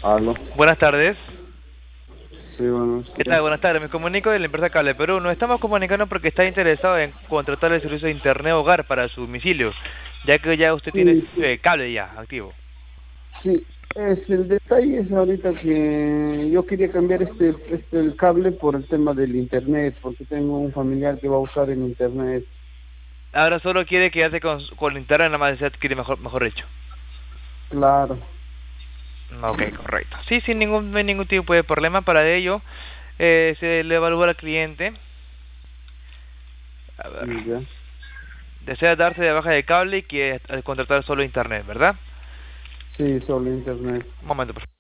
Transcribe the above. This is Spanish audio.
Aló. Buenas tardes. Sí, bueno, ¿Qué sí. tal? Buenas tardes. Me comunico de la empresa Cable Perú. Nos estamos comunicando porque está interesado en contratar el servicio de Internet Hogar para su domicilio, ya que ya usted tiene Sí, servicio de cable ya activo. sí. El detalle es ahorita que yo quería cambiar el cable por el tema del internet, porque tengo un familiar que va a usar el internet. Ahora solo quiere quedarse con Internet, nada más se adquiere mejor dicho. Claro. Ok, correcto. Sí, no hay ningún tipo de problema para ello. Se le evalúa al cliente. A ver. Ya. Desea darse de baja de cable y quiere contratar solo Internet, ¿verdad? Sí, solo internet. Un momento, por favor.